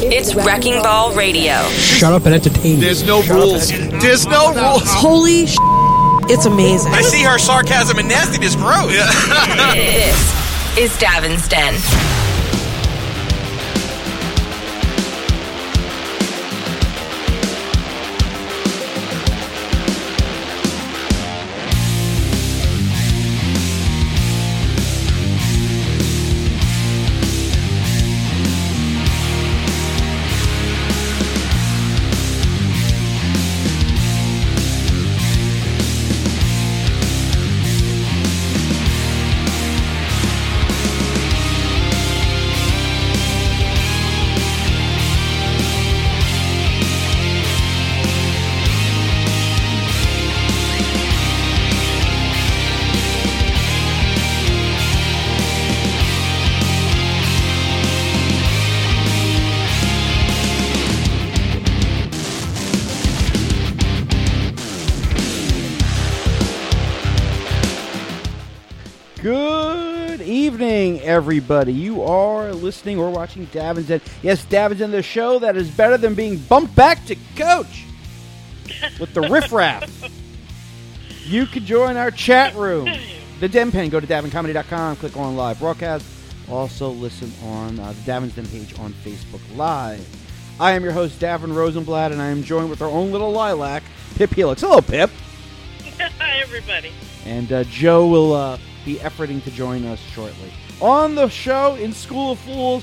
It's Wrecking Ball Radio. Shut up and entertain me. There's no rules. There's no rules. Holy it's amazing. I see her sarcasm and nastiness grows. This is Davin's Den. Good evening, everybody. You are listening or watching Davin's Den. Yes, Davin's Den, the show that is better than being bumped back to coach with the riffraff. You can join our chat room, the Den Pen. Go to davincomedy.com, click on live broadcast. Also listen on the Davin's Den page on Facebook Live. I am your host, Davin Rosenblatt, and I am joined with our own little lilac, Pip Helix. Hello, Pip. Hi, everybody. And Joe will be efforting to join us shortly. On the show, in School of Fools,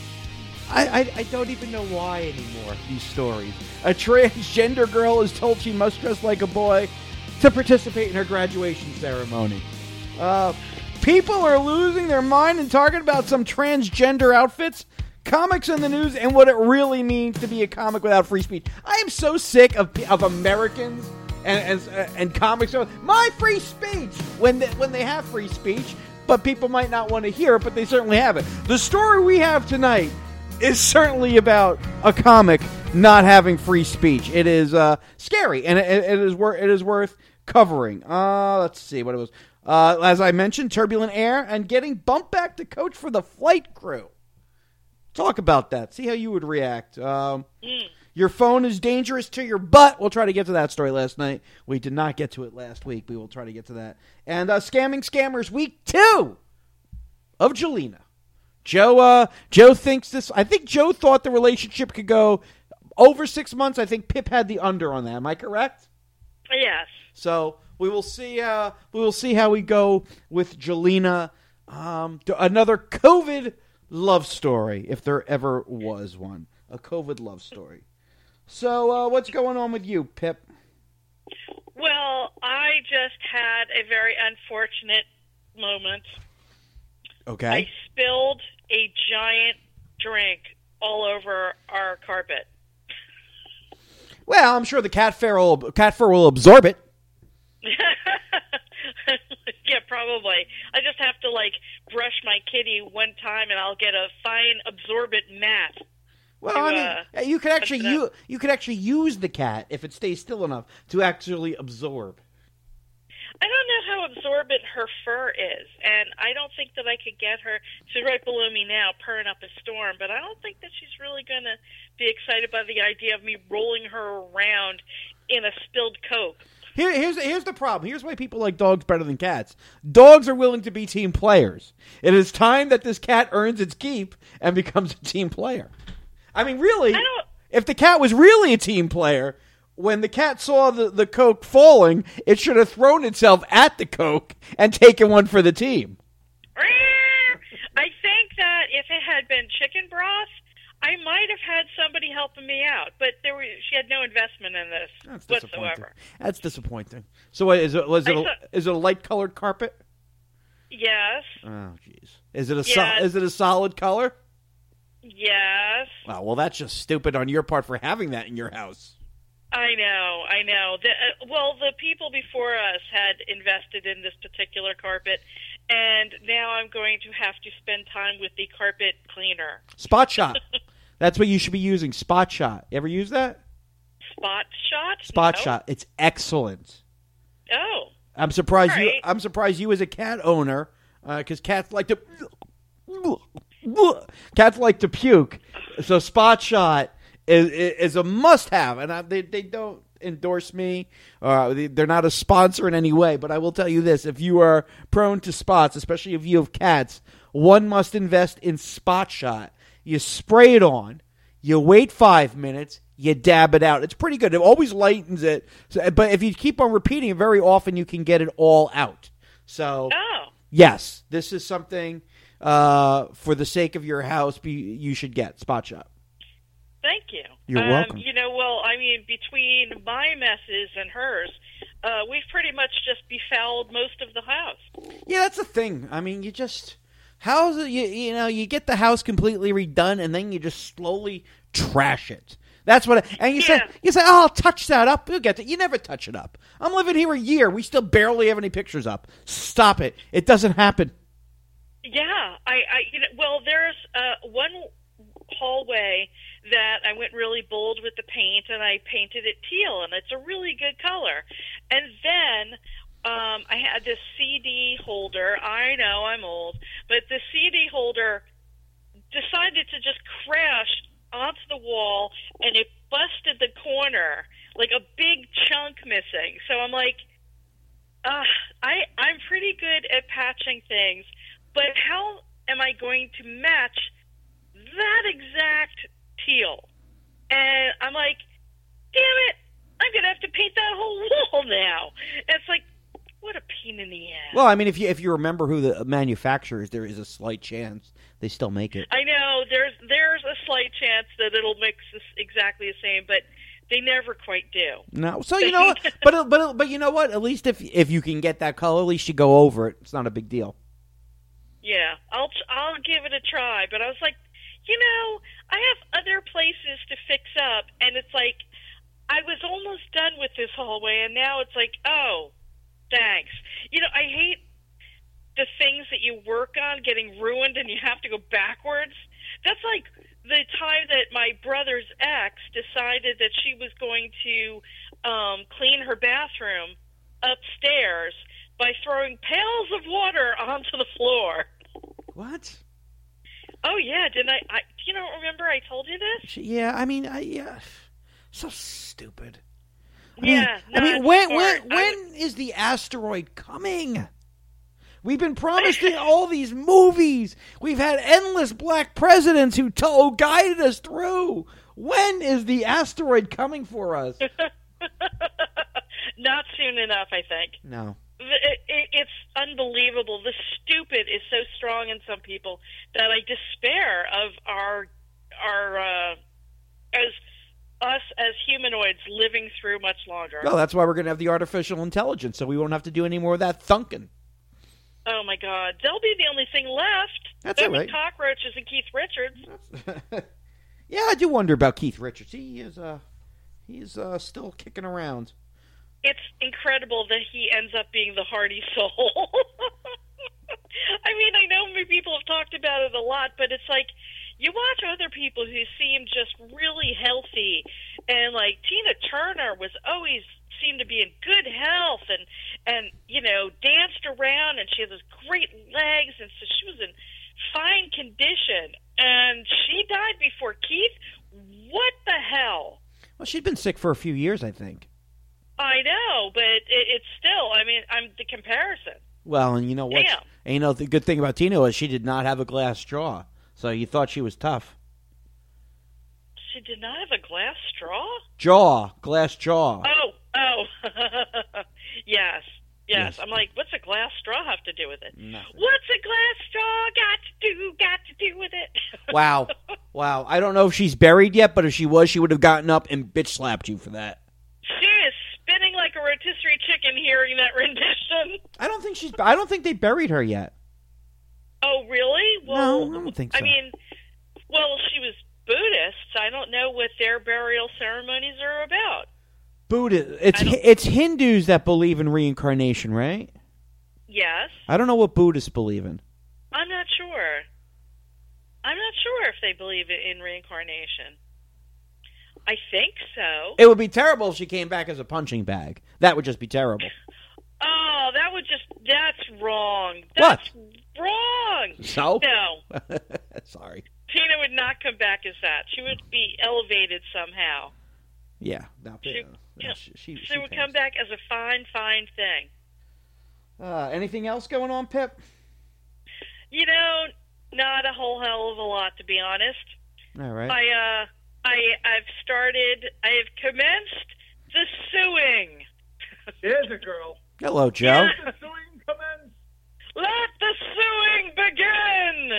I don't even know why anymore, these stories. A transgender girl is told she must dress like a boy to participate in her graduation ceremony. People are losing their mind and talking about some transgender outfits, comics in the news, and what it really means to be a comic without free speech. I am so sick of Americans and comics. My free speech when they have free speech, but people might not want to hear it, but they certainly have it. The story we have tonight is certainly about a comic not having free speech. It is scary, and it is worth covering. Let's see what it was. As I mentioned, turbulent air and getting bumped back to coach for the flight crew. Talk about that. See how you would react. Your phone is dangerous to your butt. We'll try to get to that story last night. We did not get to it last week. We will try to get to that. And Scamming Scammers Week 2 of Jelena. Joe thinks this. I think Joe thought the relationship could go over 6 months. I think Pip had the under on that. Am I correct? Yes. So we will see. We will see how we go with Jelena. Another COVID love story, if there ever was one. A COVID love story. So, what's going on with you, Pip? Well, I just had a very unfortunate moment. Okay. I spilled a giant drink all over our carpet. Well, I'm sure the cat fur will absorb it. Yeah, probably. I just have to, brush my kitty one time, and I'll get a fine absorbent mat. Well, you could actually use the cat if it stays still enough to actually absorb. I don't know how absorbent her fur is, and I don't think that I could get her. She's right below me now, purring up a storm, but I don't think that she's really going to be excited by the idea of me rolling her around in a spilled Coke. Here's the problem. Here's why people like dogs better than cats. Dogs are willing to be team players. It is time that this cat earns its keep and becomes a team player. I mean, really, if the cat was really a team player, when the cat saw the Coke falling, it should have thrown itself at the Coke and taken one for the team. I think that if it had been chicken broth, I might have had somebody helping me out, but she had no investment in this whatsoever. That's disappointing. So what, is it a light-colored carpet? Yes. Oh, jeez. Is it a solid color? Yes. Oh, well, that's just stupid on your part for having that in your house. I know. The people before us had invested in this particular carpet, and now I'm going to have to spend time with the carpet cleaner. Spot Shot. That's what you should be using, Spot Shot. Ever use that? Spot Shot? Spot Shot. It's excellent. Oh. I'm surprised right. I'm surprised you as a cat owner, because cats like to Cats like to puke. So Spot Shot is a must-have, and they don't endorse me. They're not a sponsor in any way, but I will tell you this. If you are prone to spots, especially if you have cats, one must invest in Spot Shot. You spray it on, you wait 5 minutes, you dab it out. It's pretty good. It always lightens it. But if you keep on repeating it, very often you can get it all out. So, yes, this is something for the sake of your house you should get. Spot Shot. Thank you. You're welcome. Between my messes and hers, we've pretty much just befouled most of the house. Yeah, that's the thing. I mean, you just you get the house completely redone, and then you just slowly trash it. That's what. And you say, "Oh, I'll touch that up." You'll get it. You never touch it up. I'm living here a year. We still barely have any pictures up. Stop it. It doesn't happen. Yeah, there's one hallway that I went really bold with the paint, and I painted it teal, and it's a really good color. And then I had this CD holder. I know I'm old, but the CD holder decided to just crash onto the wall, and it busted the corner, like a big chunk missing. So I'm like, I'm pretty good at patching things, but how am I going to match that exact teal? And I'm like, damn it, I'm going to have to paint that whole wall now. And it's like, what a pain in the ass. Well, I mean, if you remember who the manufacturer is, there is a slight chance they still make it. I know there's a slight chance that it'll mix exactly the same, but they never quite do. No, so you know, but you know what? At least if you can get that color, at least you go over it. It's not a big deal. Yeah, I'll give it a try. But I was like, I have other places to fix up, and it's like I was almost done with this hallway, and now it's like, oh, thanks. I hate the things that you work on getting ruined and you have to go backwards. That's like the time that my brother's ex decided that she was going to clean her bathroom upstairs by throwing pails of water onto the floor. What? Oh, yeah. Didn't I you don't remember I told you this? Yeah, I mean, so stupid. Yeah. When is the asteroid coming? We've been promised in all these movies. We've had endless black presidents who guided us through. When is the asteroid coming for us? Not soon enough, I think. No. It's unbelievable. The stupid is so strong in some people that I despair of our us as humanoids living through much longer. Well, that's why we're going to have the artificial intelligence, so we won't have to do any more of that thunking. Oh, my God. They'll be the only thing left. That's all right. Cockroaches and Keith Richards. Yeah, I do wonder about Keith Richards. He's still kicking around. It's incredible that he ends up being the hearty soul. I mean, I know people have talked about it a lot, but it's like you watch other people who seem just really healthy, and like Tina Turner was always seemed to be in good health and danced around, and she had those great legs, and so she was in fine condition, and she died before Keith. What the hell? Well, she'd been sick for a few years, I think. I know, but it's still, I'm the comparison. Well, and you know what? Damn. And the good thing about Tina was she did not have a glass jaw, so you thought she was tough. She did not have a glass straw? Glass jaw. Oh. Yes. I'm like, what's a glass straw have to do with it? Nothing. What's a glass straw got to do with it? Wow. I don't know if she's buried yet, but if she was, she would have gotten up and bitch slapped you for that. She is spinning like a rotisserie chicken hearing that rendition. I don't think they buried her yet. Oh, really? Well, no, I don't think so. I mean, she was Buddhist. I don't know what their burial ceremonies are about. It's Hindus that believe in reincarnation, right? Yes. I don't know what Buddhists believe in. I'm not sure. I'm not sure if they believe in reincarnation. I think so. It would be terrible if she came back as a punching bag. That would just be terrible. Oh, that's wrong. What? wrong. So? No. Sorry. Tina would not come back as that. She would be elevated somehow. Yeah. No, She would come back as a fine, fine thing. Anything else going on, Pip? Not a whole hell of a lot, to be honest. All right. I have commenced the suing. There's a girl. Hello, Joe. The suing commence. Let the suing begin.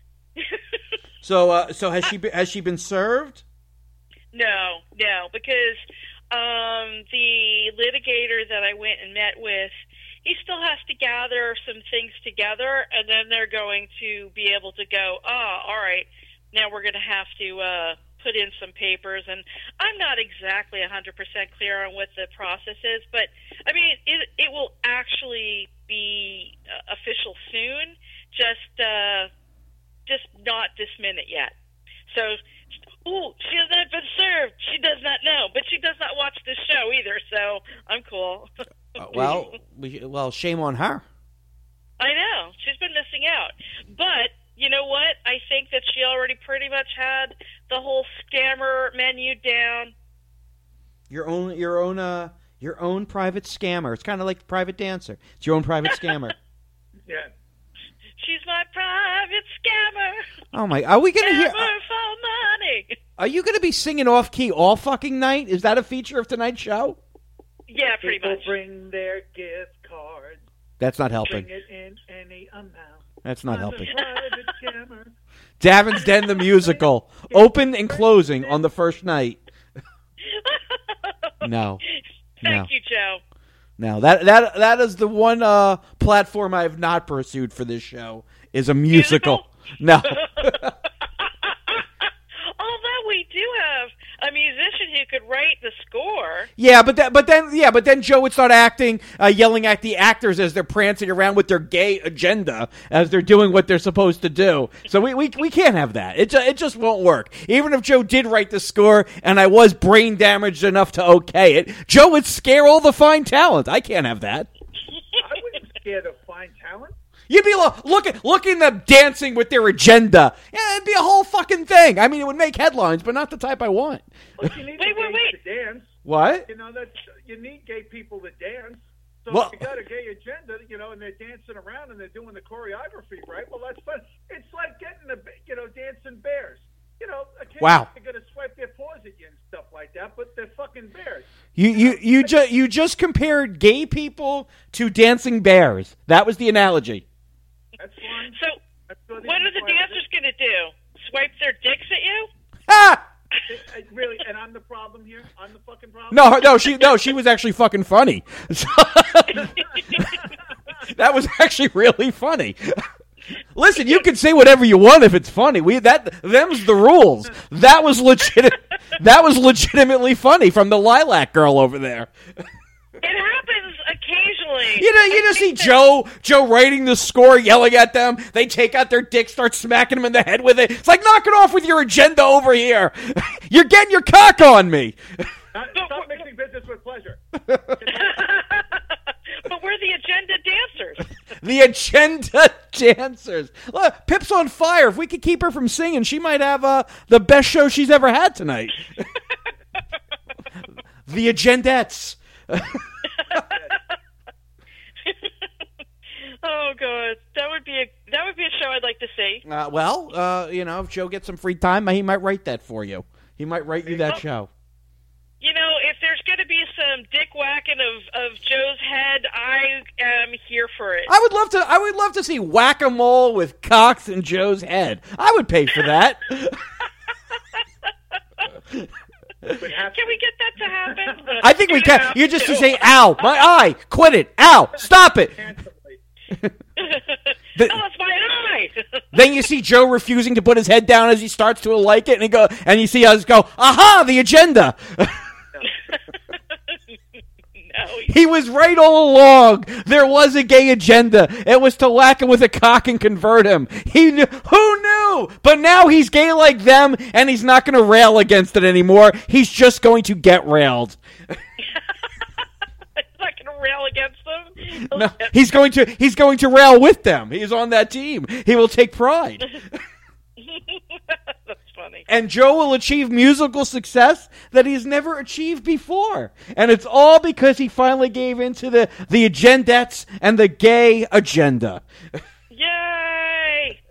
So has she been served? No, because the litigator that I went and met with, he still has to gather some things together, and then they're going to be able to go, all right, now we're going to have to put in some papers. And I'm not exactly 100% clear on what the process is, but, I mean, it will actually be official soon, just not this minute yet. So, she has not been served. She does not know, but she does not watch this show either, so I'm cool. Well, shame on her. I know. She's been missing out. But, you know what? I think that she already pretty much had the whole scammer menu down. Your own private scammer. It's kind of like the private dancer. It's your own private scammer. Yeah. She's my private scammer. Oh my! Are we gonna hear? Scammer for money. Are you gonna be singing off key all fucking night? Is that a feature of tonight's show? Yeah, pretty People much. bring their gift cards. That's not helping. Bring it in any amount. That's not helping. Private scammer. Davin's Den the musical, open and closing on the first night. No. Thank you, Joe. No, that is the one platform I have not pursued for this show is a musical. No. Although we do have a musician who could write the score. Yeah, but then Joe would start acting, yelling at the actors as they're prancing around with their gay agenda as they're doing what they're supposed to do. So we can't have that. It just won't work. Even if Joe did write the score and I was brain damaged enough to okay it, Joe would scare all the fine talent. I can't have that. I wouldn't scare the fine talent. You'd be looking at them dancing with their agenda. Yeah, it'd be a whole fucking thing. I mean, it would make headlines, but not the type I want. Well, you need Wait. to dance. What? You need gay people to dance. So Well- if you got a gay agenda, and they're dancing around and they're doing the choreography, right? Well, that's fun. It's like getting dancing bears. Occasionally Wow. they're gonna swipe their paws at you and stuff like that, but they're fucking bears. You just compared gay people to dancing bears. That was the analogy. That's fine. So, That's what what are the dancers going to do? Swipe their dicks at you? Ah! Really, and I'm the problem here. I'm the fucking problem. No, she was actually fucking funny. That was actually really funny. Listen, you can say whatever you want if it's funny. Them's the rules. That was legitimately funny from the Lilac Girl over there. It happens occasionally. You just see Joe writing the score, yelling at them. They take out their dick, start smacking them in the head with it. It's like, knock it off with your agenda over here. You're getting your cock on me. Stop mixing business with pleasure. But we're the agenda dancers. The agenda dancers. Look, Pip's on fire. If we could keep her from singing, she might have the best show she's ever had tonight. The Agendettes. Oh God, that would be a show I'd like to see. If Joe gets some free time, he might write that for you. He might write you that show. If there's going to be some dick whacking of Joe's head, I am here for it. I would love to see whack-a-mole with cocks in Joe's head. I would pay for that. Can we get that to happen? I think we can. You just say, "Ow, my eye! Quit it! Ow, stop it!" It's my eye. Then you see Joe refusing to put his head down as he starts to like it, and you see us go, "Aha! The agenda." No, he was right all along. There was a gay agenda. It was to whack him with a cock and convert him. He knew. Who knew? But now he's gay like them, and he's not going to rail against it anymore. He's just going to get railed. He's not going to rail against them. No, he's going to rail with them. He's on that team. He will take pride. That's funny. And Joe will achieve musical success that he's never achieved before. And it's all because he finally gave in to the agendettes and the gay agenda. Yay!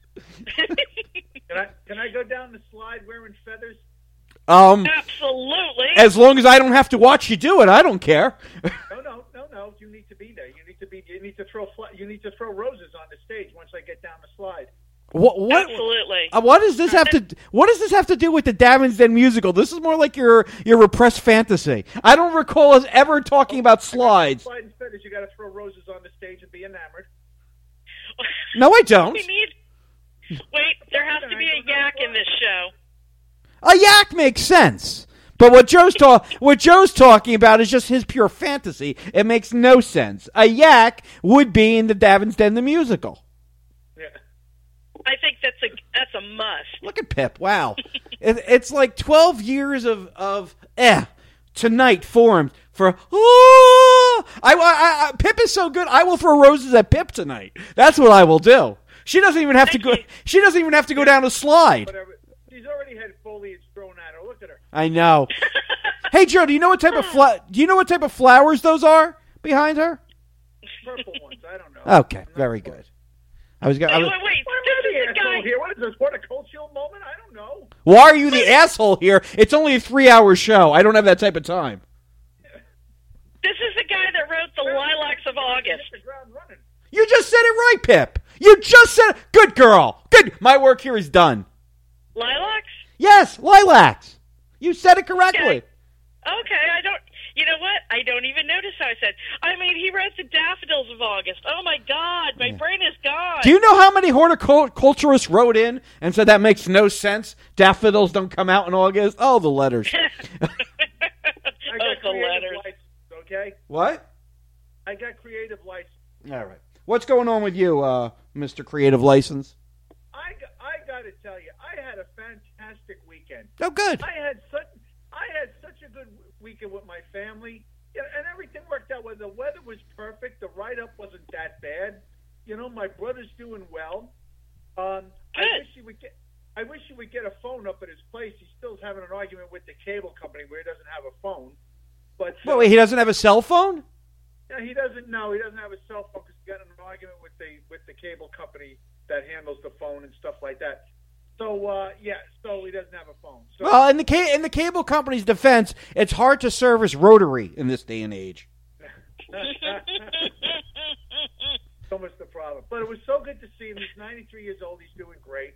Can I go down the slide wearing feathers? Absolutely. As long as I don't have to watch you do it, I don't care. No. You need to be there. You need to throw roses on the stage once I get down the slide. What? Absolutely. What does this have to? What does this have to do with the Davin's Den musical? This is more like your repressed fantasy. I don't recall us ever talking about slides. Slide and feathers. You got to throw roses on the stage and be enamored. No, I don't. Wait, there has to be a yak in this show. A yak makes sense, but what Joe's talking about is just his pure fantasy. It makes no sense. A yak would be in the Davin's Den the musical. Yeah. I think that's a must. Look at Pip. Wow. It's like 12 years of tonight formed for Pip is so good. I will throw roses at Pip tonight. That's what I will do. She doesn't even have to go. She doesn't even have to go down a slide. Whatever. She's already had foliage thrown at her. Look at her. I know. Hey Joe, do you know what type of flowers those are behind her? Purple ones. I don't know. Okay, very good. Wait. This is the guy here. What is this? Horticultural moment? I don't know. Why are you the asshole here? It's only a 3-hour show. I don't have that type of time. This is the guy that wrote the Lilacs of August. Hit the ground running. You just said it right, Pip. You just said it. Good girl. Good. My work here is done. Lilacs? Yes, lilacs. You said it correctly. Okay, I don't. You know what? I don't even notice how I said. I mean, he wrote the Daffodils of August. Oh my God, my brain is gone. Do you know how many horticulturists wrote in and said that makes no sense? Daffodils don't come out in August. Oh, the letters. I got the creative letters. license, okay? What? I got creative license. All right. What's going on with you, Mr. Creative License? I got to tell you, I had a fantastic weekend. Oh, good. I had such a good weekend with my family, and everything worked out. Well, the weather was perfect. The write-up wasn't that bad. You know, my brother's doing well. I wish he would get a phone up at his place. He's still having an argument with the cable company where he doesn't have a phone. But Wait, he doesn't have a cell phone? Yeah, he doesn't. No, he doesn't have a cell phone because he got in an argument with the cable company that handles the phone and stuff like that. So so he doesn't have a phone. So, Well, in the cable company's defense, it's hard to service rotary in this day and age. so much the problem. But it was so good to see him. He's 93 years old. He's doing great.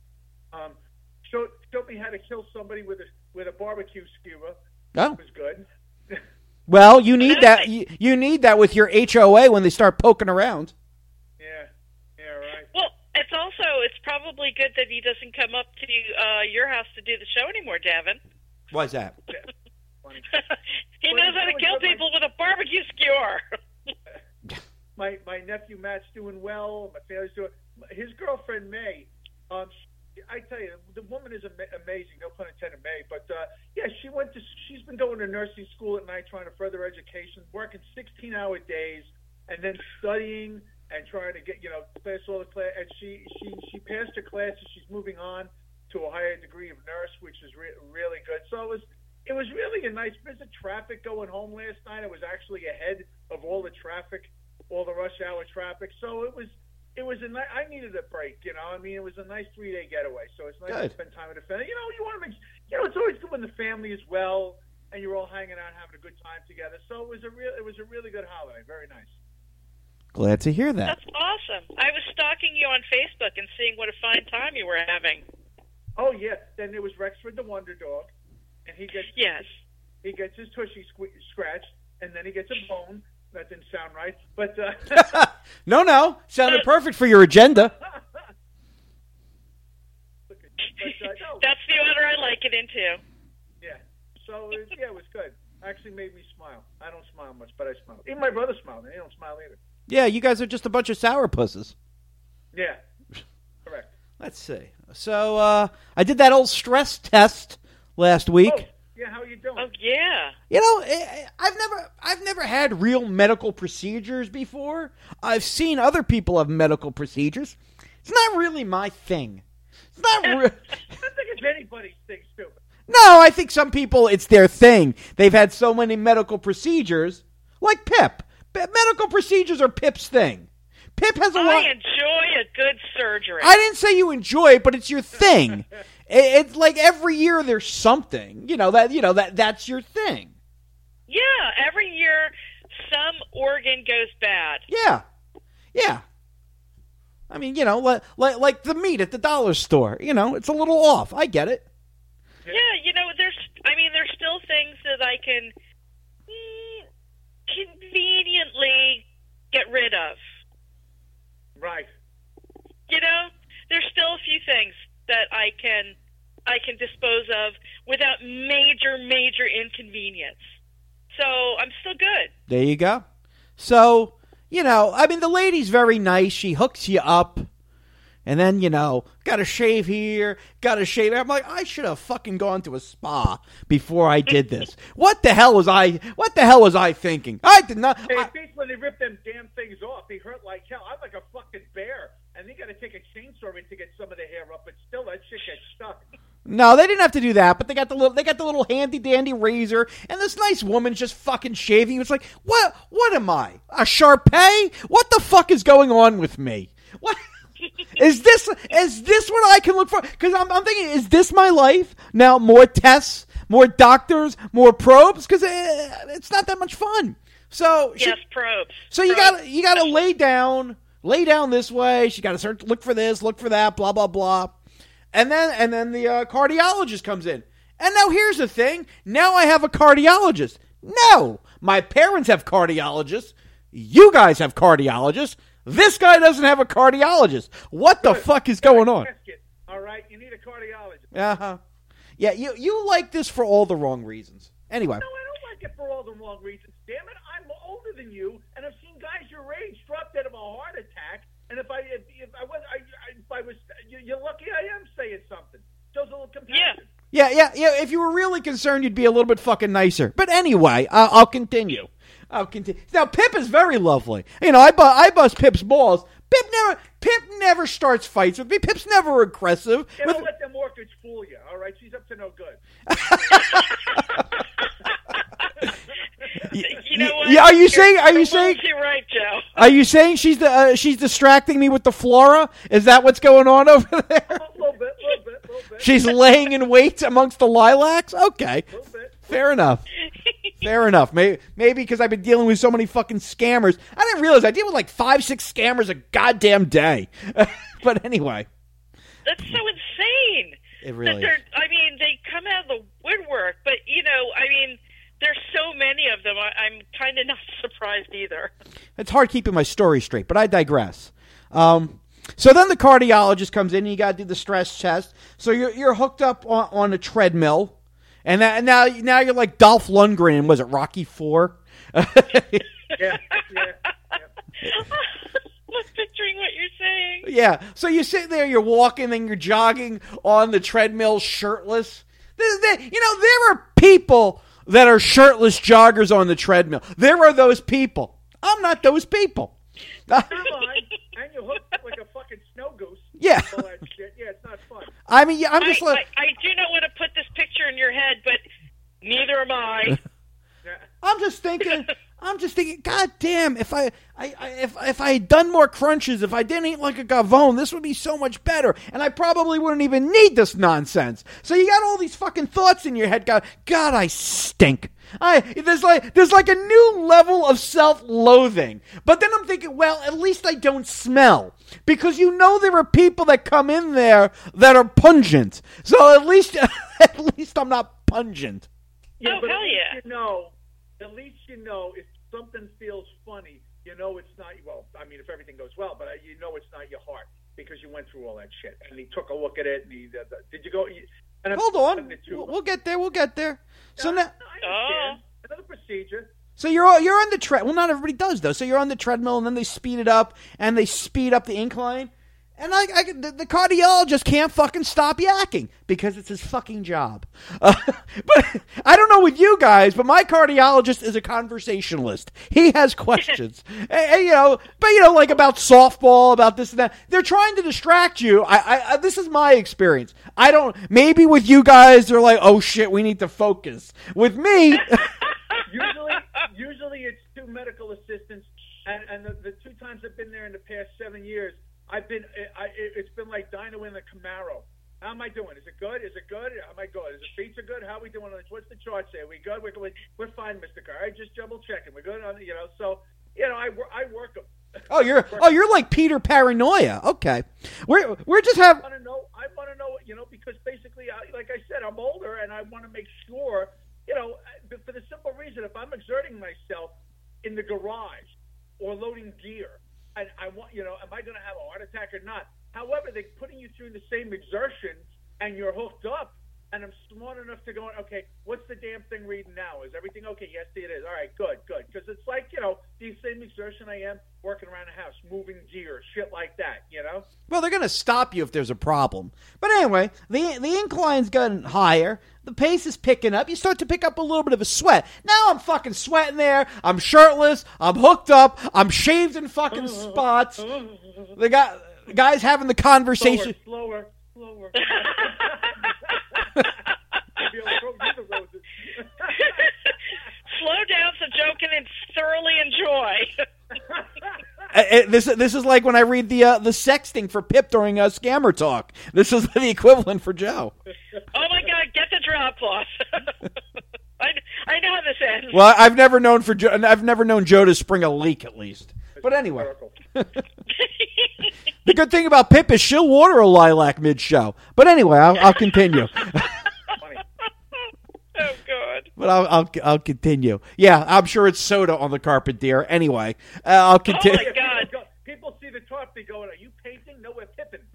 Showed me how to kill somebody with a barbecue skewer. Oh. It was good. Well, you need that. You need that with your HOA when they start poking around. Yeah, right. Well, it's probably good that he doesn't come up to your house to do the show anymore, Davin. Why's that? Funny. He knows how to kill people with a barbecue skewer. My nephew Matt's doing well. My family's doing. His girlfriend May. I tell you, the woman is amazing. No pun intended, May. But she's been going to nursing school at night, trying to further education, working 16-hour days, and then studying and trying to get pass all the class. And she passed her classes. She's moving on to a higher degree of nurse, which is really good. So it was really a nice visit. Traffic going home last night. I was actually ahead of all the traffic, all the rush hour traffic. So it was I needed a break, I mean, it was a nice 3-day getaway, so it's nice to spend time with the family. You want to make, it's always good when the family is well and you're all hanging out, having a good time together. So it was a really good holiday, very nice. Glad to hear that. That's awesome. I was stalking you on Facebook and seeing what a fine time you were having. Oh yeah, then there was Rexford the Wonder Dog, and he gets his tushy scratched, and then he gets a bone. That didn't sound right, but no, sounded perfect for your agenda. That's the order I like it into. Yeah, so it was good. Actually made me smile. I don't smile much, but I smile. Even my brother smiled, and he don't smile either. Yeah, you guys are just a bunch of sourpusses. Yeah, correct. Let's see. So I did that old stress test last week. Yeah, how you doing? Oh, yeah. You know, I've never had real medical procedures before. I've seen other people have medical procedures. It's not really my thing. It's not. I don't think it's anybody's thing, stupid. No, I think some people, it's their thing. They've had so many medical procedures, like Pip. Medical procedures are Pip's thing. Pip has a lot. I enjoy a good surgery. I didn't say you enjoy it, but it's your thing. It's like every year there's something. That's your thing. Yeah, every year some organ goes bad. Yeah. I mean, like the meat at the dollar store. It's a little off. I get it. Yeah, there's still things that I can conveniently get rid of. Right. There's still a few things that I can dispose of without major inconvenience. So I'm still good. There you go. So, the lady's very nice. She hooks you up. And then, got to shave here, got to shave there. I'm like, I should have fucking gone to a spa before I did this. What the hell was I thinking? I did not. Hey, when they rip them damn things off, they hurt like hell. I'm like a fucking bear. And they got to take a chainsaw in to get some of the hair up, but still that shit gets stuck. No, they didn't have to do that, but they got the little handy dandy razor, and this nice woman's just fucking shaving. It's like, what am I? A Sharpay? What the fuck is going on with me? What? Is this what I can look for? Because I'm thinking, is this my life? Now, more tests, more doctors, more probes? Because it's not that much fun. So yes, probes. So you gotta lay down this way. She got to look for this, look for that, blah blah blah, and then the cardiologist comes in. And now here's the thing. Now I have a cardiologist. No, my parents have cardiologists. You guys have cardiologists. This guy doesn't have a cardiologist. What the fuck is going on? All right, you need a cardiologist. Uh-huh. Yeah, you like this for all the wrong reasons. Anyway. No, I don't like it for all the wrong reasons. Damn it, I'm older than you, and I've seen guys your age drop dead of a heart attack. And if I was, you're lucky I am saying something. Shows a little compassion. Yeah. If you were really concerned, you'd be a little bit fucking nicer. But anyway, I'll continue. Now, Pip is very lovely. I bust Pip's balls. Pip never starts fights with me. Pip's never aggressive. Yeah, don't let them orchids fool you, all right? She's up to no good. You know what? Yeah, are you saying? You're right, Joe. Are you saying she's distracting me with the flora? Is that what's going on over there? A little bit. She's laying in wait amongst the lilacs? Okay. A little bit. Fair enough. Maybe because I've been dealing with so many fucking scammers. I didn't realize I deal with like 5-6 scammers a goddamn day. But anyway. That's so insane. It really is. They come out of the woodwork, but, there's so many of them. I'm kind of not surprised either. It's hard keeping my story straight, but I digress. So then the cardiologist comes in, and you got to do the stress test. So you're hooked up on a treadmill. And now you're like Dolph Lundgren. Was it Rocky IV? Yeah. I'm picturing what you're saying. Yeah. So you sit there, you're walking, then you're jogging on the treadmill shirtless. There are people that are shirtless joggers on the treadmill. There are those people. I'm not those people. Come on. And you hooked up like a fucking snow goose. Yeah. All that shit. Yeah, it's not fun. I mean, I'm just like... I do not want to put this picture in your head, but neither am I. I'm just thinking, God damn, if I had done more crunches, if I didn't eat like a gavone, this would be so much better. And I probably wouldn't even need this nonsense. So you got all these fucking thoughts in your head. God, I stink. There's like a new level of self-loathing. But then I'm thinking, well, at least I don't smell. Because there are people that come in there that are pungent. So at least I'm not pungent. Yeah, but hell yeah. At least if something feels funny, it's not, if everything goes well, but it's not your heart because you went through all that shit. And he took a look at it, and did you go? Hold on. We'll get there. So now, another procedure. So you're on the treadmill. Well, not everybody does, though. So you're on the treadmill, and then they speed it up, and they speed up the incline. And the cardiologist can't fucking stop yakking because it's his fucking job. But I don't know with you guys, but my cardiologist is a conversationalist. He has questions, and, like about softball, about this and that. They're trying to distract you. This is my experience. Maybe with you guys, they're like, oh shit, we need to focus. With me, usually it's two medical assistants, and the 2 times I've been there in the past 7 years. It's been like dyno in the Camaro. How am I doing? Is it good? Is it good? How am I good? Is the pizza good? How are we doing on this? What's the chart say? Are we good? We're fine, Mr. Carr. I just double checking. We're good on So I work them. You're like Peter Paranoia. Okay, we're just I want to know. Because basically, like I said, I'm older and I want to make sure. For the simple reason, if I'm exerting myself in the garage or loading gear. And I want, am I going to have a heart attack or not? However, they're putting you through the same exertion, and you're hooked up. And I'm smart enough to go, okay, what's the damn thing reading now? Is everything okay? Yes, it is. All right, good. Because it's like, the same exertion I am working around the house, moving gear, shit like that, Well, they're going to stop you if there's a problem. But anyway, the incline's gotten higher. The pace is picking up. You start to pick up a little bit of a sweat. Now I'm fucking sweating there. I'm shirtless. I'm hooked up. I'm shaved in fucking spots. The guy's having the conversation. Slower. Slow down so Joe can thoroughly enjoy. This is like when I read the sexting for Pip during Scammer Talk. This is the equivalent for Joe. Oh my God! Get the drop cloth. I know how this ends. Well, I've never known Joe to spring a leak at least. But anyway, the good thing about Pip is she'll water a lilac mid-show. But anyway, I'll continue. Oh God! But I'll continue. Yeah, I'm sure it's soda on the carpet, dear. Anyway, I'll continue. Oh my God! People see the top, they go, "Are you painting? No, we're pipping."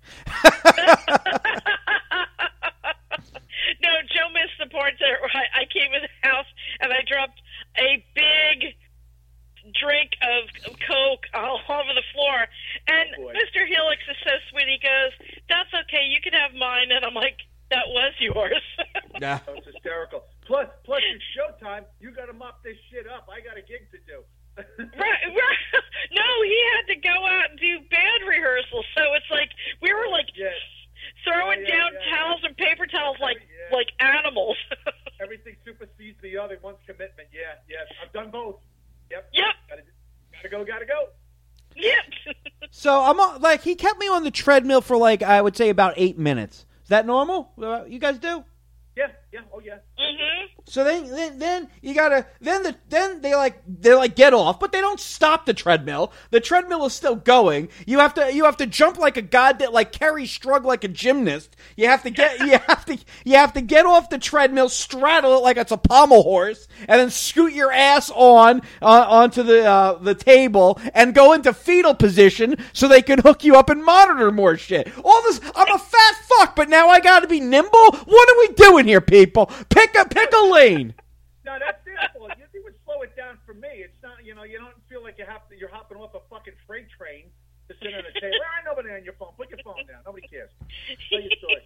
No, Joe missed the part where I came in the house and I dropped a big drink of Coke all over the floor. And Mr. Helix is so sweet. He goes, "That's okay. You can have mine." And I'm like, "That was yours." Yeah. That was hysterical. Plus, it's showtime. You got to mop this shit up. I got a gig to do. Right. No, he had to go out and do band rehearsals. So it's like we were like throwing down towels and paper towels like animals. Everything supersedes the other one's commitment. Yeah. I've done both. Yep. Gotta go. Yep. So I'm he kept me on the treadmill for I would say about 8 minutes. Is that normal? You guys do? Yeah. Oh yeah. Mm-hmm. So then you gotta then they get off, but they don't stop the treadmill. The treadmill is still going. You have to jump like a goddamn Kerry Strug like a gymnast. You have to get get off the treadmill, straddle it like it's a pommel horse, and then scoot your ass onto the table and go into fetal position so they can hook you up and monitor more shit. All this, I'm a fat fuck, but now I gotta be nimble. What are we doing here, people? Pick a lane. No, that's simple. You would slow it down for me. It's not, you don't feel like you're hopping off a fucking freight train to sit on a table. There ain't nobody on your phone. Put your phone down. Nobody cares. Tell your story.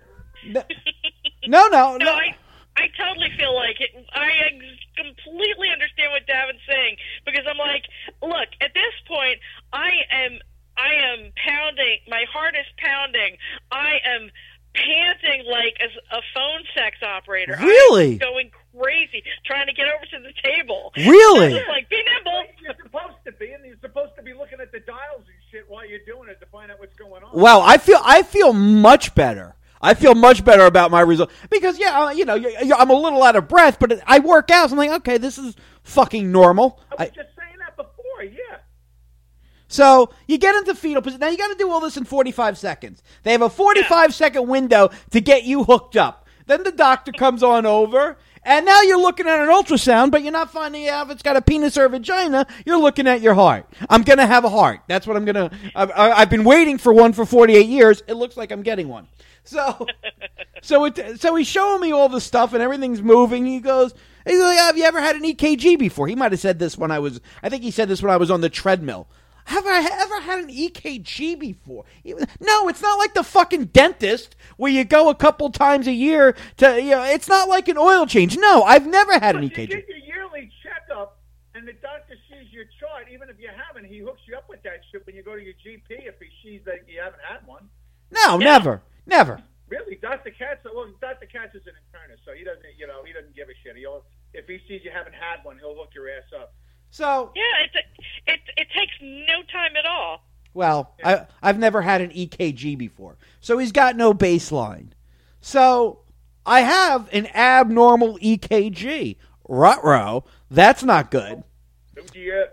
No. I totally feel like it. I completely understand what Davin's saying because I'm like, look, at this point, I am pounding. My heart is pounding. I am panting like a phone sex operator. Really? I'm going crazy trying to get over to the table. Really? I'm like, be nimble. You're supposed to be, and you're supposed to be looking at the dials and shit while you're doing it to find out what's going on. Wow, I feel much better. I feel much better about my result because I'm a little out of breath, but I work out. So I'm like, okay, this is fucking normal. I was just saying that before, yeah. So you get into fetal position. Now you got to do all this in 45 seconds. They have a 45-second window to get you hooked up. Then the doctor comes on over, and now you're looking at an ultrasound, but you're not finding out if it's got a penis or a vagina. You're looking at your heart. I'm going to have a heart. That's what I'm going to... I've been waiting for one for 48 years. It looks like I'm getting one. So he's showing me all the stuff, and everything's moving. He's like, have you ever had an EKG before? He might have said this when I think he said this when I was on the treadmill. Have I ever had an EKG before? No, it's not like the fucking dentist where you go a couple times a year to, it's not like an oil change. No, I've never had an EKG. You get your yearly checkup, and the doctor sees your chart. Even if you haven't, he hooks you up with that shit when you go to your GP if he sees that you haven't had one. No, never. Really, Dr. Katz is an internist, so he doesn't give a shit. If he sees you haven't had one, he'll hook your ass up. So it takes no time at all. Well, I've never had an EKG before, so he's got no baseline. So I have an abnormal EKG. Ruh-roh. That's not good. Oh dear.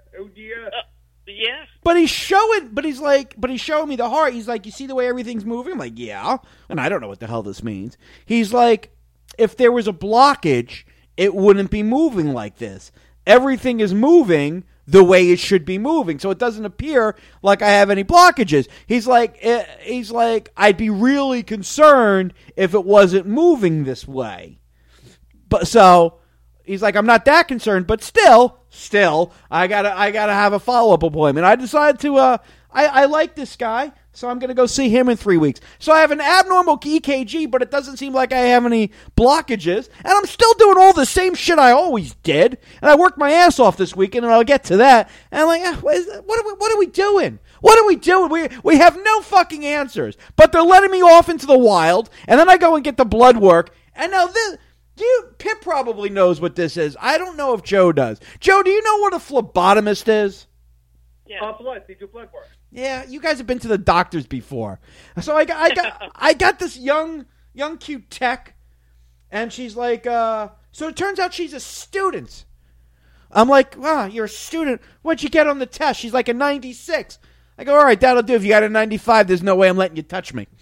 Yeah. But he's showing me the heart. He's like, you see the way everything's moving? I'm like, yeah. And I don't know what the hell this means. He's like, if there was a blockage, it wouldn't be moving like this. Everything is moving the way it should be moving, so it doesn't appear like I have any blockages. He's like, I'd be really concerned if it wasn't moving this way. But so he's like, I'm not that concerned, but still, I gotta have a follow-up appointment. I decided to, I like this guy, so I'm gonna go see him in 3 weeks. So I have an abnormal EKG, but it doesn't seem like I have any blockages, and I'm still doing all the same shit I always did. And I worked my ass off this weekend, and I'll get to that. And I'm like, what are we doing? What are we doing? We have no fucking answers, but they're letting me off into the wild, and then I go and get the blood work, and now this. Pip probably knows what this is. I don't know if Joe does. Joe, do you know what a phlebotomist is? Yeah. Blood. They do blood work. Yeah, you guys have been to the doctors before. So I got this young cute tech, and she's like, so it turns out she's a student. I'm like, wow, you're a student. What'd you get on the test? She's like a 96. I go, all right, that'll do. If you got a 95, there's no way I'm letting you touch me.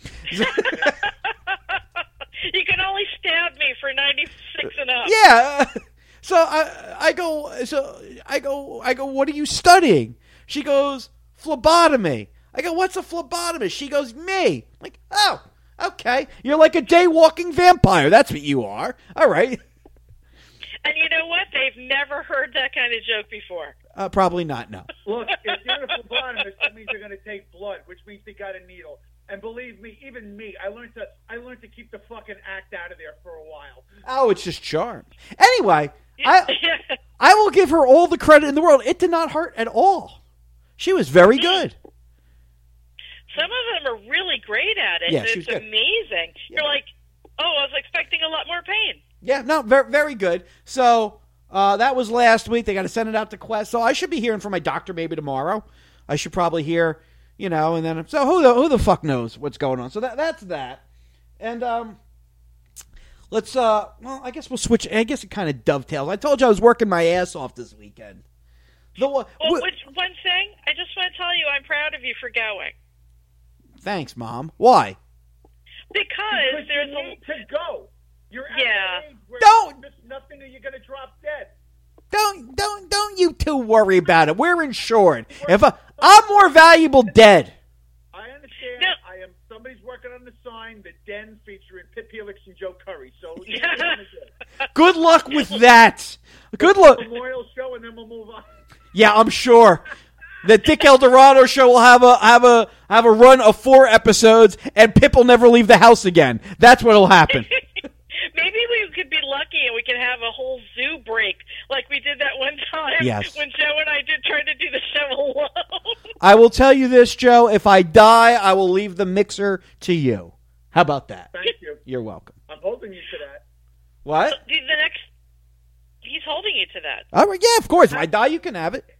You can only stab me for 96 and up. Yeah. So I go, what are you studying? She goes, phlebotomy. I go, what's a phlebotomist? She goes, me. I'm like, oh, okay. You're like a day-walking vampire. That's what you are. All right. And you know what? They've never heard that kind of joke before. Probably not, no. Look, if you're a phlebotomist, that means they're going to take blood, which means they got a needle. And believe me, even me, I learned to keep the fucking act out of there for a while. Oh, it's just charm. Anyway, I will give her all the credit in the world. It did not hurt at all. She was very good. Some of them are really great at it. Yeah, It's amazing. Yeah. You're like, oh, I was expecting a lot more pain. Yeah, no, very, very good. So that was last week. They got to send it out to Quest. So I should be hearing from my doctor maybe tomorrow. I should probably hear, and then so who the fuck knows what's going on. So that's that. And let's I guess we'll switch. I guess it kind of dovetails. I told you I was working my ass off this weekend. One thing, I just want to tell you, I'm proud of you for going. Thanks, Mom. Why? Because there's you need to go. You're at the age where there's nothing that you're going to drop dead. Don't you two worry about it. We're insured. If I'm more valuable dead. I understand. No. Somebody's working on the sign, the Den featuring Pip Helix and Joe Curry. So good luck with that. Good luck. Memorial show, and then we'll move on. Yeah, I'm sure. The Dick Eldorado show will have a run of 4 episodes, and Pip will never leave the house again. That's what'll happen. Maybe we could be lucky and we could have a whole zoo break like we did that one time when Joe and I tried to do the show alone. I will tell you this, Joe. If I die, I will leave the mixer to you. How about that? Thank you. You're welcome. I'm holding you to that. What? He's holding you to that. All right, yeah, of course. If I die, you can have it.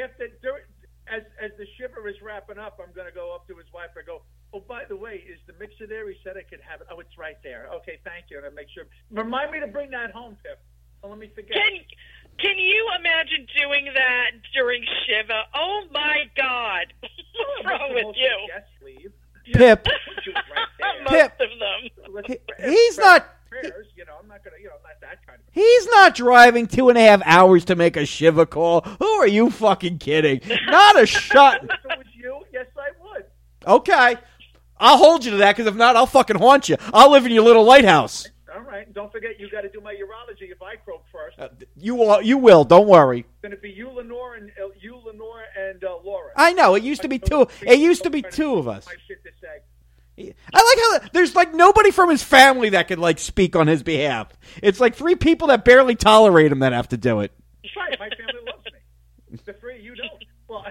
As the shiver is wrapping up, I'm going to go up to his wife and go, oh, by the way, is the mixer there? He said I could have it. Oh, it's right there. Okay, thank you. And I make sure. Remind me to bring that home, Pip. Don't let me forget. Can you imagine doing that during Shiva? Oh, my God. What's wrong with you? Yes, please. Pip. Most of them. He's not. I'm not going to, not that kind of. He's not driving 2.5 hours to make a Shiva call. Who are you fucking kidding? Not a shot. If it was you, yes, I would. Okay. I'll hold you to that, because if not, I'll fucking haunt you. I'll live in your little lighthouse. All right. Don't forget forget, you got to do my urology if I croak first. You will. Don't worry. It's going to be you, Lenore, and Laura. I know. It used to be two. It used to be two of us. My shit to say. I like how there's like nobody from his family that could like speak on his behalf. It's like 3 people that barely tolerate him that have to do it. That's right. My family loves me. The 3 of you don't. Well,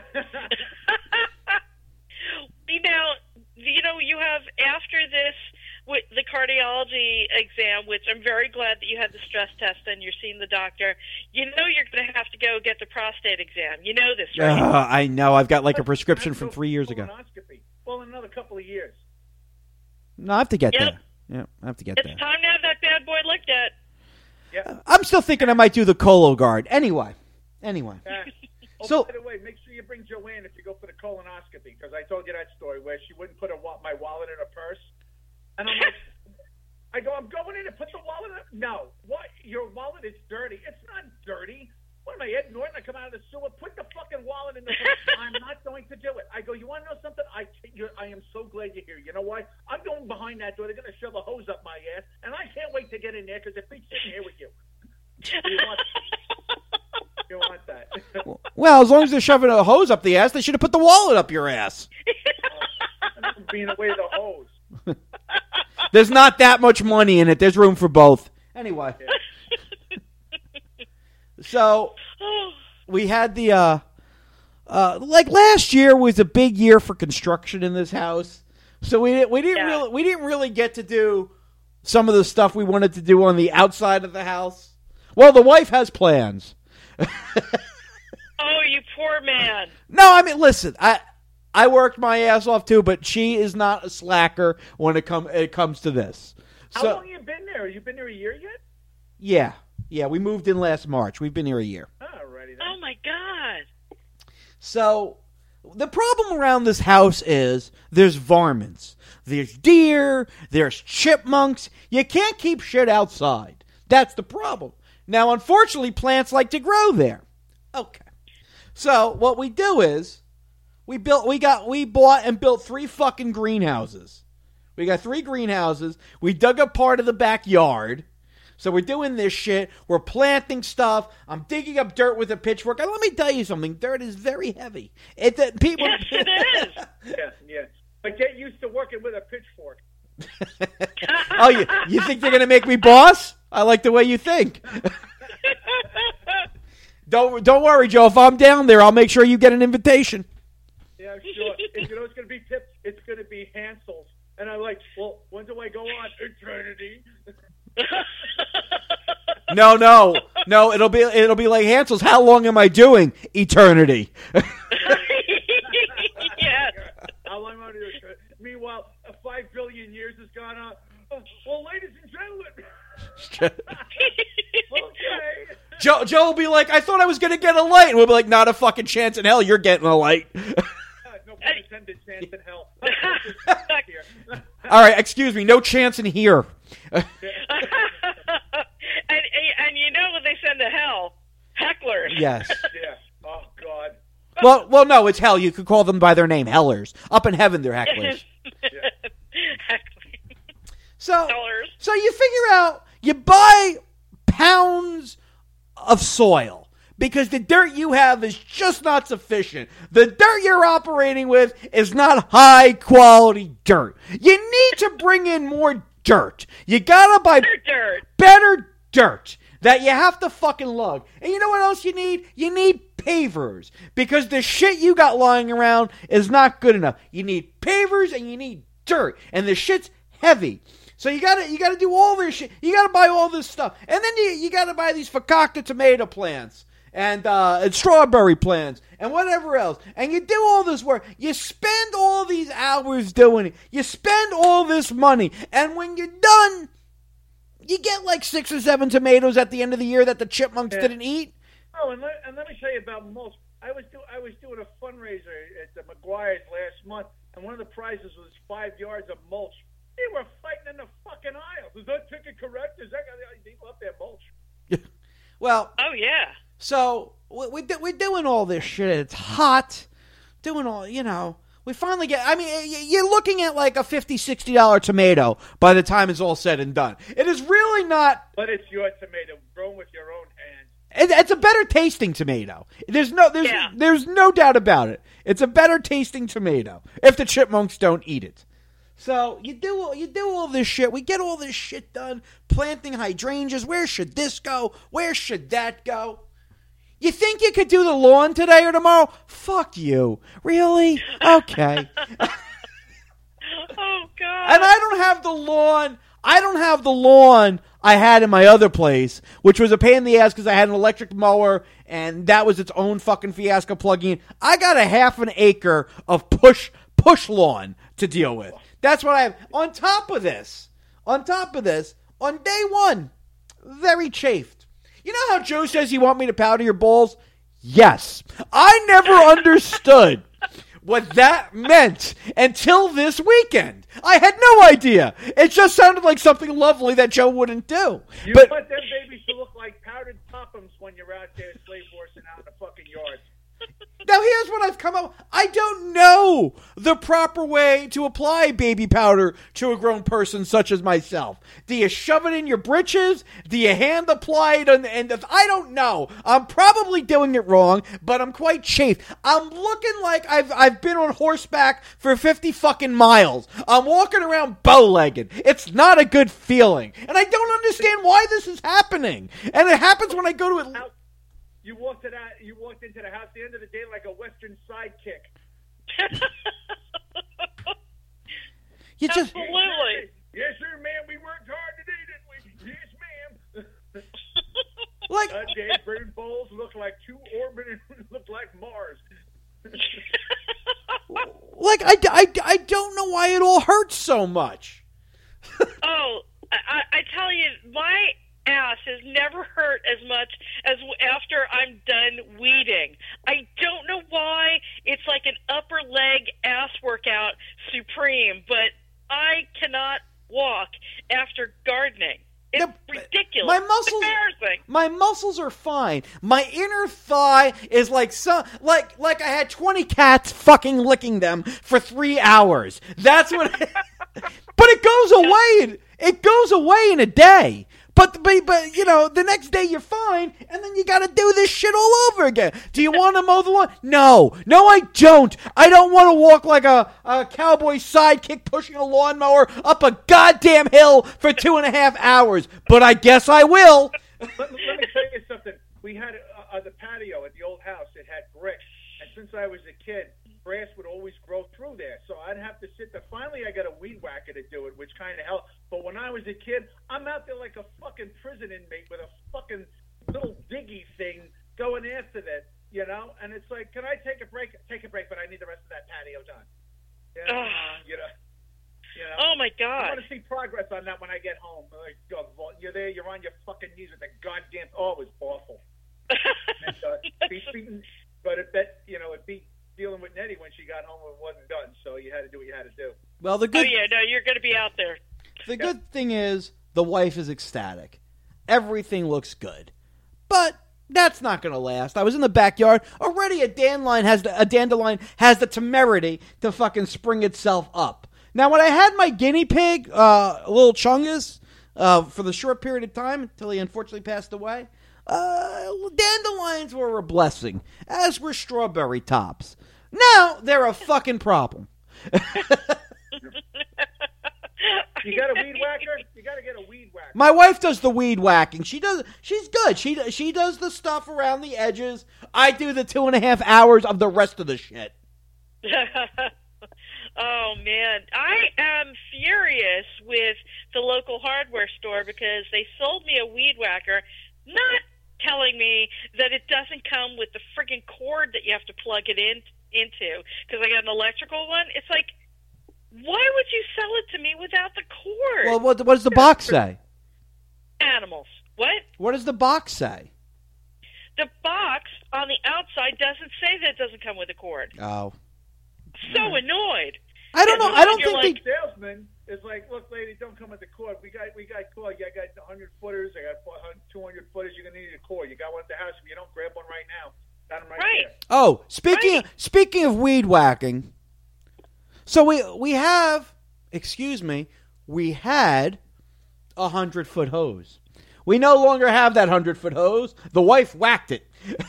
you have after this with the cardiology exam, which I'm very glad that you had the stress test and you're seeing the doctor. You know you're going to have to go get the prostate exam. You know this, right? I know. I've got like a prescription from 3 years ago. Well, in another couple of years. No, I have to get there. Yeah, I have to get there. It's time to have that bad boy looked at. Yeah. I'm still thinking I might do the Cologuard. Anyway. So, by the way, make sure you bring Joanne if you go for the colonoscopy, because I told you that story where she wouldn't put my wallet in her purse. And I'm like, I'm going in to put the wallet in. No. What? Your wallet is dirty. It's not dirty. What am I, Ed Norton? I come out of the sewer, put the fucking wallet in the purse. I'm not going to do it. I go, you want to know something? I am so glad you're here. You know why? I'm going behind that door. They're going to shove a hose up my ass, and I can't wait to get in there because if he's sitting here with you. You want that. Well, as long as they're shoving a hose up the ass, they should have put the wallet up your ass. I'm being away the hose. There's not that much money in it. There's room for both. Anyway. Yeah. So, we had the, like last year was a big year for construction in this house. So we didn't really get to do some of the stuff we wanted to do on the outside of the house. Well, the wife has plans. Oh, you poor man. No, I mean, listen, I worked my ass off too, but she is not a slacker when it comes to this. How long have you been there? Have you been there a year yet? Yeah, we moved in last March. We've been here a year. Alrighty then. Oh my God. So, the problem around this house is there's varmints. There's deer, there's chipmunks. You can't keep shit outside. That's the problem. Now, unfortunately, plants like to grow there. Okay. So, what we do is we bought and built 3 fucking greenhouses. We got 3 greenhouses. We dug up part of the backyard. So we're doing this shit. We're planting stuff. I'm digging up dirt with a pitchfork. And let me tell you something. Dirt is very heavy. People. Yes, it is. Yeah. But get used to working with a pitchfork. Oh, you think they're going to make me boss? I like the way you think. Don't worry, Joe. If I'm down there, I'll make sure you get an invitation. Yeah, sure. It's going to be tips. It's going to be Hansel's. And I'm like, well, when do I go on? Eternity. No. It'll be like Hansel's. How long am I doing? Eternity. Yes. How long am I doing? Meanwhile, 5 billion years has gone on. Well, ladies and gentlemen. Okay. Joe will be like, I thought I was going to get a light. And we'll be like, not a fucking chance in hell. You're getting a light. No pun intended, chance in hell. All right, excuse me. No chance in here. and you know what they send to hell? Hecklers. Yes. Yeah. Oh, God. Well, no, it's hell. You could call them by their name, hellers. Up in heaven, they're hecklers. So you figure out, you buy pounds of soil because the dirt you have is just not sufficient. The dirt you're operating with is not high quality dirt. You need to bring in more dirt. You gotta buy better dirt that you have to fucking lug. And you know what else you need? You need pavers because the shit you got lying around is not good enough. You need pavers and you need dirt, and the shit's heavy. So you gotta do all this shit. You gotta buy all this stuff, and then you gotta buy these fakakta tomato plants and strawberry plants and whatever else. And you do all this work. You spend all these hours doing it. You spend all this money, and when you're done, you get like 6 or 7 tomatoes at the end of the year that the chipmunks didn't eat. Oh, and let me tell you about mulch. I was doing a fundraiser at the McGuire's last month, and one of the prizes was 5 yards of mulch. They were fighting in the fucking aisle. Is that ticket correct? Is that they love their mulch? Well, oh yeah. So we're doing all this shit. It's hot. Doing all, We finally get, I mean, you're looking at like a $50, $60 tomato by the time it's all said and done. It is really not. But it's your tomato, grown with your own hands. It's a better tasting tomato. There's no doubt about it. It's a better tasting tomato if the chipmunks don't eat it. So you do all this shit. We get all this shit done. Planting hydrangeas. Where should this go? Where should that go? You think you could do the lawn today or tomorrow? Fuck you. Really? Okay. Oh, God. And I don't have the lawn. I had in my other place, which was a pain in the ass because I had an electric mower, and that was its own fucking fiasco plugging in. I got a half an acre of push lawn to deal with. That's what I have. On top of this, on day one, very chafed. You know how Joe says you want me to powder your balls? Yes. I never understood what that meant until this weekend. I had no idea. It just sounded like something lovely that Joe wouldn't do. You but want them babies to look like powdered poppums when you're out there slave horsing out in the fucking yard. Now here's what I've come up with. I don't know the proper way to apply baby powder to a grown person such as myself. Do you shove it in your britches? Do you hand apply it on the end of... I don't know. I'm probably doing it wrong, but I'm quite chafed. I'm looking like I've been on horseback for 50 fucking miles. I'm walking around bow-legged. It's not a good feeling. And I don't understand why this is happening. And it happens when I go to it... You walked into the house at the end of the day like a Western sidekick. You just Absolutely. Yes, sir, ma'am. We worked hard today, didn't we? Yes, ma'am. like Dad Bird Bowls look like two orbit and look like Mars. like I don't know why it all hurts so much. Oh, I tell you, my ass has never hurt as much as after I'm done weeding. I don't know why. It's like an upper leg ass workout supreme, but I cannot walk after gardening. It's ridiculous. My muscles are fine. My inner thigh is like I had 20 cats fucking licking them for 3 hours. That's what. But it goes away. It goes away in a day. But you know, the next day you're fine, and then you got to do this shit all over again. Do you want to mow the lawn? No, I don't. I don't want to walk like a cowboy sidekick pushing a lawnmower up a goddamn hill for 2.5 hours. But I guess I will. Let me tell you something. We had the patio at the old house. It had bricks, and since I was a kid, grass would always grow through there. So I'd have to sit there. Finally, I got a weed whacker to do it, which kind of helped. But when I was a kid, I'm out there like a fucking prison inmate with a fucking little diggy thing going after that, you know? And it's like, can I take a break? Take a break, but I need the rest of that patio done. Yeah, you know. Oh, my God. I want to see progress on that when I get home. Like, you're there, you're on your fucking knees with the goddamn... Oh, it was awful. And, but it beat dealing with Nettie when she got home and it wasn't done, so you had to do what you had to do. Well, you're going to be out there. The good thing is the wife is ecstatic. Everything looks good. But that's not going to last. I was in the backyard. Already a dandelion has the temerity to fucking spring itself up. Now, when I had my guinea pig, little Chungus, for the short period of time until he unfortunately passed away, dandelions were a blessing, as were strawberry tops. Now they're a fucking problem. You got a weed whacker? You got to get a weed whacker. My wife does the weed whacking. She's good. She does the stuff around the edges. I do the 2.5 hours of the rest of the shit. Oh, man. I am furious with the local hardware store because they sold me a weed whacker, not telling me that it doesn't come with the friggin' cord that you have to plug it into, because I got an electrical one. It's like, why would you sell it to me without the cord? Well, what does the box say? Animals. What? What does the box say? The box on the outside doesn't say that it doesn't come with a cord. Oh. So annoyed. I don't know. I don't think like, salesman is like, look, lady, don't come with the cord. We got cord. Yeah, I got 100 footers. I got 200 footers. You're gonna need a cord. You got one at the house. If you don't grab one right now, got them right there. Oh, speaking of weed whacking, So we have, excuse me, we had a 100-foot hose. We no longer have that 100-foot hose. The wife whacked it.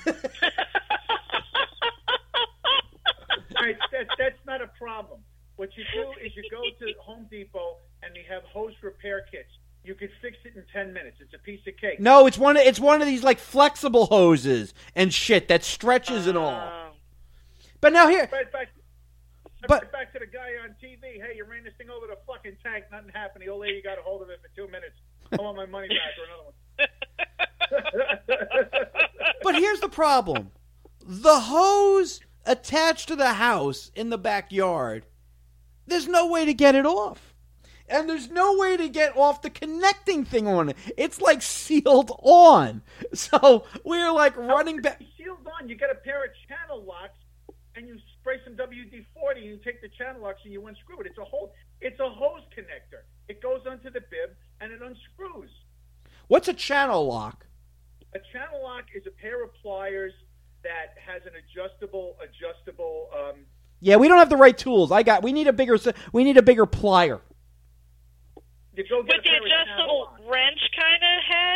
Right, that's not a problem. What you do is you go to Home Depot and they have hose repair kits. You can fix it in 10 minutes. It's a piece of cake. No, it's one of these like flexible hoses and shit that stretches and all. But now here, back to the guy on TV. Hey, you ran this thing over the fucking tank. Nothing happened. The old lady got a hold of it for 2 minutes. I want my money back or another one. But here's the problem: the hose attached to the house in the backyard. There's no way to get it off. And there's no way to get off the connecting thing on it. It's like sealed on. So we're like running back. Sealed on. You get a pair of channel locks and you spray some WD-40 and you take the channel locks and you unscrew it. It's a hose connector. It goes onto the bib and it unscrews. What's a channel lock? A channel lock is a pair of pliers that has an adjustable. Yeah, we don't have the right tools. We need a bigger plier. You go get with the adjustable wrench kind of head.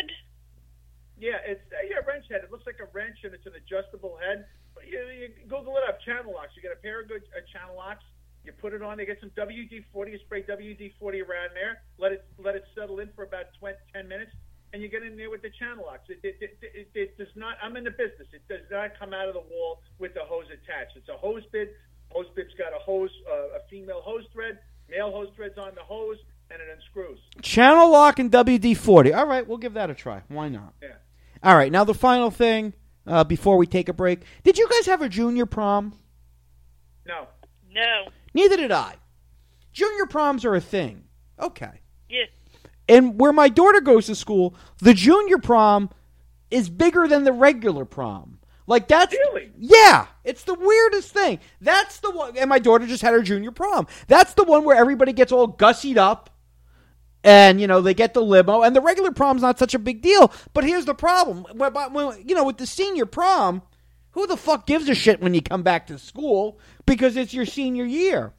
Yeah, it's wrench head. It looks like a wrench and it's an adjustable head. But you Google it up, channel locks. You get a pair of good channel locks. You put it on. They get some WD-40. You spray WD-40 around there. Let it settle in for about 10 minutes. And you get in there with the channel locks. It does not. I'm in the business. It does not come out of the wall with the hose attached. It's a hose bib. Hose bib's got a female hose thread. Male hose thread's on the hose, and it unscrews. Channel lock and WD-40. All right, we'll give that a try. Why not? Yeah. All right, now the final thing before we take a break. Did you guys have a junior prom? No. No. Neither did I. Junior proms are a thing. Okay. Yeah. And where my daughter goes to school, the junior prom is bigger than the regular prom. Like that's really? Yeah, it's the weirdest thing. That's the one, and my daughter just had her junior prom. That's the one where everybody gets all gussied up, and they get the limo. And the regular prom's not such a big deal. But here's the problem: with the senior prom, who the fuck gives a shit when you come back to school because it's your senior year?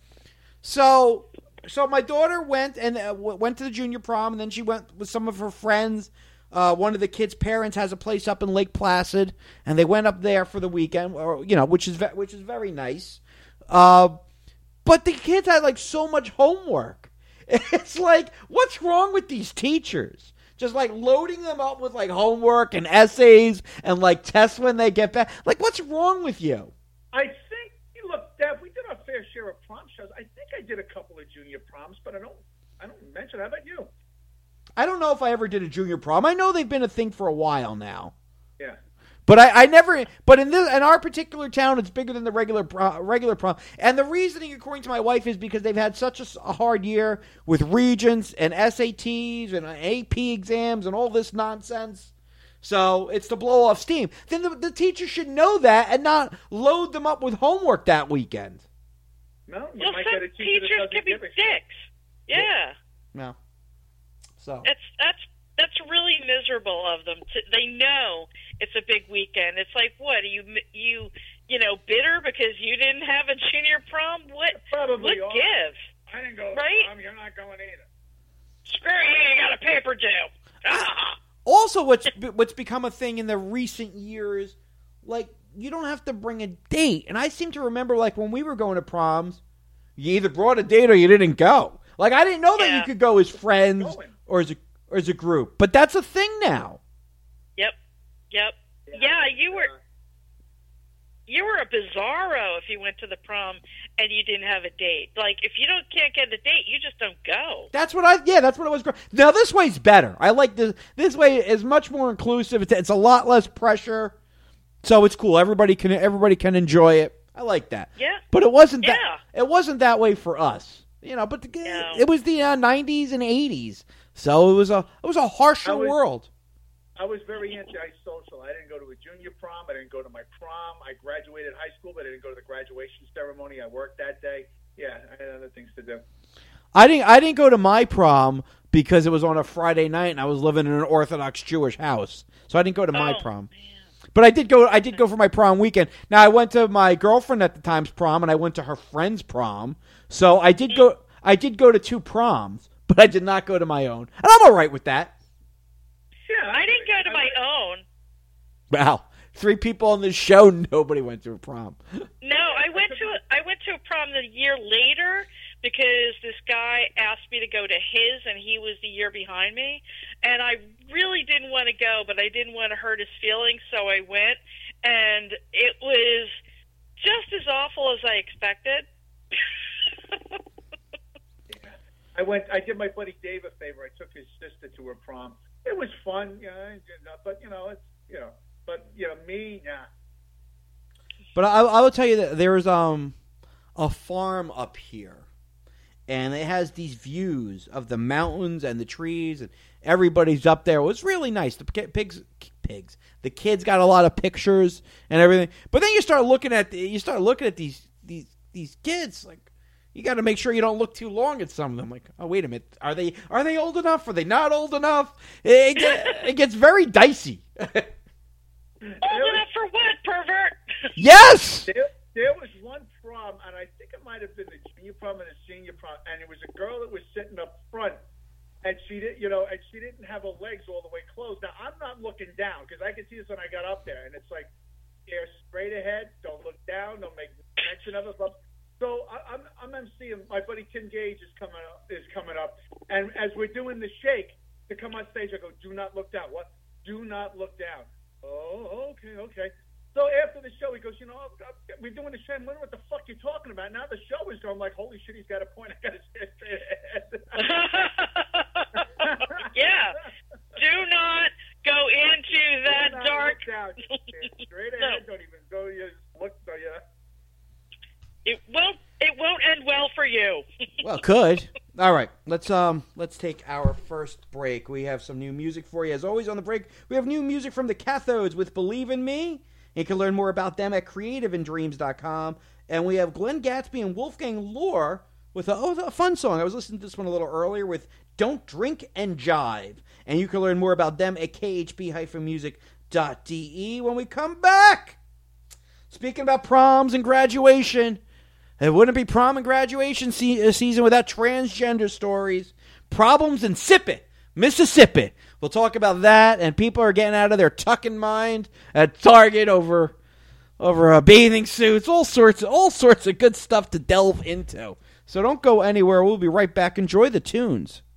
So my daughter went to the junior prom, and then she went with some of her friends. One of the kids' parents has a place up in Lake Placid, and they went up there for the weekend, which is very nice. But the kids had like so much homework. It's like, what's wrong with these teachers? Just like loading them up with like homework and essays and like tests when they get back. Like, what's wrong with you? I think, look, Dev, we did our fair share of prom shows. I think I did a couple of junior proms, but I don't mention. How about you? I don't know if I ever did a junior prom. I know they've been a thing for a while now. Yeah. But I never. But in our particular town, it's bigger than the regular prom. And the reasoning, according to my wife, is because they've had such a hard year with regents and SATs and AP exams and all this nonsense. So it's to blow off steam. Then the teacher should know that and not load them up with homework that weekend. No, you well, might some get a teacher teachers that can be doesn't give a dicks. Yeah. No. So that's really miserable of them. They know it's a big weekend. It's like, what are you bitter because you didn't have a junior prom? What? Probably. What give? I didn't go. Right? Prom. You're not going either. Screw you! You got a paper due. Also, what's become a thing in the recent years, like you don't have to bring a date. And I seem to remember, like when we were going to proms, you either brought a date or you didn't go. Like I didn't know that you could go as friends or as a group, but that's a thing now. Yep. Yeah, you were a bizarro if you went to the prom and you didn't have a date. Like if you can't get a date, you just don't go. That's what it was. Now this way's better. I like this. This way is much more inclusive. It's a lot less pressure, so it's cool. Everybody can enjoy it. I like that. Yeah. But it wasn't that. It wasn't that way for us. But it was the 90s and 80s. So it was a harsher world. I was very antisocial. I didn't go to a junior prom. I didn't go to my prom. I graduated high school, but I didn't go to the graduation ceremony. I worked that day. Yeah, I had other things to do. I didn't go to my prom because it was on a Friday night and I was living in an Orthodox Jewish house. So I didn't go to my prom. Man. But I did go for my prom weekend. Now, I went to my girlfriend at the time's prom, and I went to her friend's prom. So I did go to 2 proms, but I did not go to my own. And I'm all right with that. Yeah, I didn't go to my own. Wow. 3 people on this show, nobody went to a prom. No, I went to a prom the year later because this guy asked me to go to his, and he was the year behind me. And I really didn't want to go, but I didn't want to hurt his feelings, so I went. And it was just as awful as I expected. I did my buddy Dave a favor. I took his sister to her prom. It was fun, but me, nah. But I will tell you that there's a farm up here, and it has these views of the mountains and the trees, and everybody's up there. It was really nice. The pigs. The kids got a lot of pictures and everything. But then you start looking at these kids, like, you got to make sure you don't look too long at some of them. Like, oh, wait a minute, are they old enough? Are they not old enough? It gets very dicey. Old enough for what, pervert? Yes. There was one prom, and I think it might have been the junior prom and the senior prom, and it was a girl that was sitting up front, and she didn't have her legs all the way closed. Now, I'm not looking down because I could see this when I got up there, and it's like, stare straight ahead, don't look down, don't make mention of it. So I'm emceeing. My buddy Tim Gage is coming up, and as we're doing the shake to come on stage, I go, "Do not look down." What? Do not look down. Oh, okay. So after the show, he goes, we're doing the show. I wonder what the fuck you're talking about. Now the show is going. I'm like, holy shit, he's got a point. I got to stare straight ahead. Yeah. Do not go into that dark. Look down. Stare straight ahead. No. Don't even go. You just look. It won't end well for you. Well, it could. All right, let's take our first break. We have some new music for you. As always on the break, we have new music from the Cathodes with Believe in Me. You can learn more about them at creativeandreams.com. And we have Glenn Gatsby and Wolfgang Lohr with a fun song. I was listening to this one a little earlier with Don't Drink and Jive. And you can learn more about them at khp-music.de when we come back. Speaking about proms and graduation, it wouldn't be prom and graduation season without transgender stories. Problems in Sip-It, Mississippi. We'll talk about that, and people are getting out of their tucking mind at Target over bathing suits, all sorts of good stuff to delve into. So don't go anywhere. We'll be right back. Enjoy the tunes.